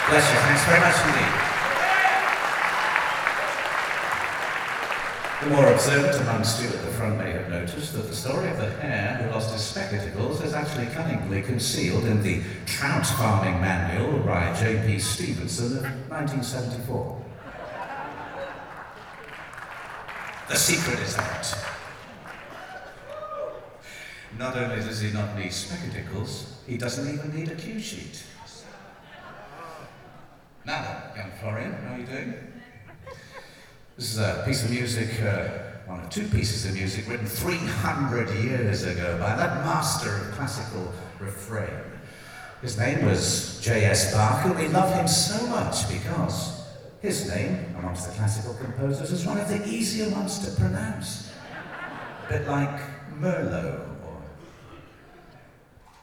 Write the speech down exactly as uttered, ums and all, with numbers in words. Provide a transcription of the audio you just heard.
Bless you, thanks very much indeed. The more observant amongst you at the front may have noticed that the story of the hare who lost his spectacles is actually cunningly concealed in the Trout Farming Manual by J P Stevenson of nineteen seventy-four. The secret is out. Not only does he not need spectacles, he doesn't even need a cue sheet. Now then, young Florian, how are you doing? This is a piece of music, uh, one of two pieces of music written three hundred years ago by that master of classical refrain. His name was J S Bach, and we love him so much because his name, amongst the classical composers, is one of the easier ones to pronounce. A bit like Merlot.